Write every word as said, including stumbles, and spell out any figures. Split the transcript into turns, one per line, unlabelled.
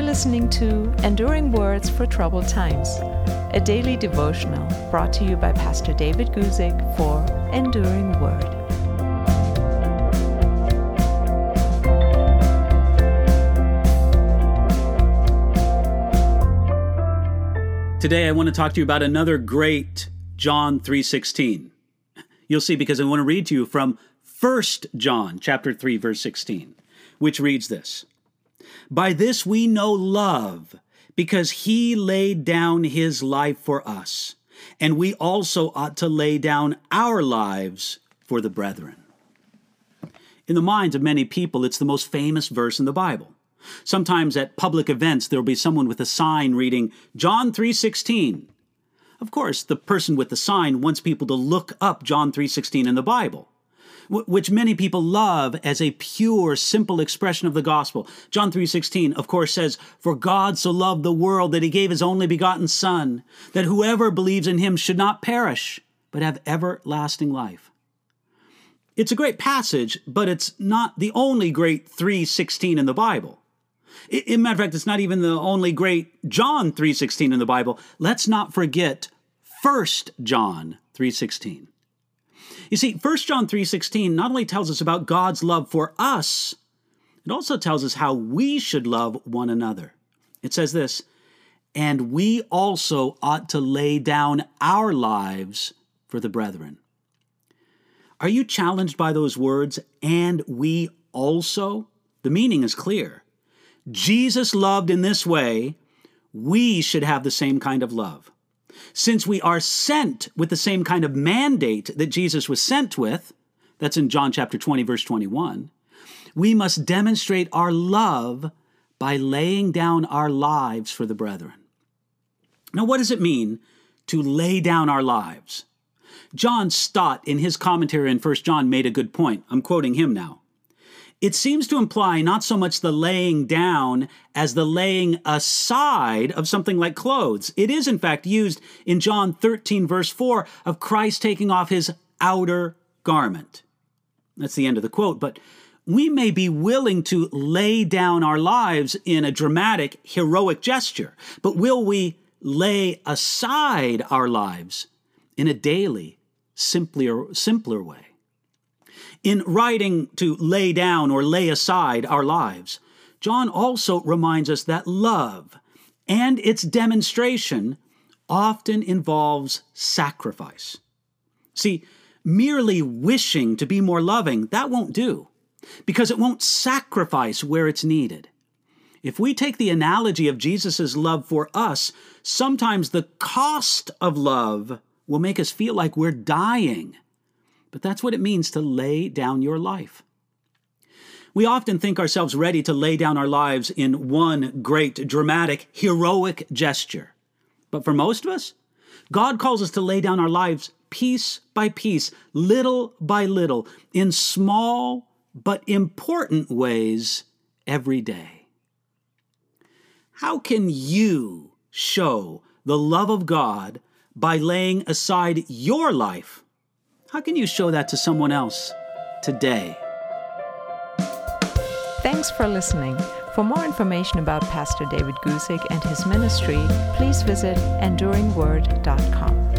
listening to Enduring Words for Troubled Times, a daily devotional brought to you by Pastor David Guzik for Enduring Word.
Today I want to talk to you about another great John three sixteen. You'll see, because I want to read to you from First John chapter three, verse sixteen, which reads this: "By this we know love, because he laid down his life for us, and we also ought to lay down our lives for the brethren." In the minds of many people, it's the most famous verse in the Bible. Sometimes at public events, there will be someone with a sign reading John three sixteen. Of course, the person with the sign wants people to look up John three sixteen in the Bible, which many people love as a pure, simple expression of the gospel. John three sixteen, of course, says, "For God so loved the world that he gave his only begotten Son, that whoever believes in him should not perish, but have everlasting life." It's a great passage, but it's not the only great three sixteen in the Bible. In a matter of fact, it's not even the only great John three sixteen in the Bible. Let's not forget First John three sixteen. You see, First John three sixteen not only tells us about God's love for us, it also tells us how we should love one another. It says this: "And we also ought to lay down our lives for the brethren." Are you challenged by those words, "and we also"? The meaning is clear. Jesus loved in this way. We should have the same kind of love. Since we are sent with the same kind of mandate that Jesus was sent with, that's in John chapter twenty, verse twenty-one, we must demonstrate our love by laying down our lives for the brethren. Now, what does it mean to lay down our lives? John Stott, in his commentary in First John, made a good point. I'm quoting him now. "It seems to imply not so much the laying down as the laying aside of something like clothes. It is, in fact, used in John thirteen, verse four, of Christ taking off his outer garment." That's the end of the quote. But we may be willing to lay down our lives in a dramatic, heroic gesture. But will we lay aside our lives in a daily, simpler, simpler way? In writing to lay down or lay aside our lives, John also reminds us that love and its demonstration often involves sacrifice. See, merely wishing to be more loving, that won't do, because it won't sacrifice where it's needed. If we take the analogy of Jesus' love for us, sometimes the cost of love will make us feel like we're dying. But that's what it means to lay down your life. We often think ourselves ready to lay down our lives in one great, dramatic, heroic gesture. But for most of us, God calls us to lay down our lives piece by piece, little by little, in small but important ways every day. How can you show the love of God by laying aside your life? How can you show that to someone else today?
Thanks for listening. For more information about Pastor David Guzik and his ministry, please visit enduring word dot com.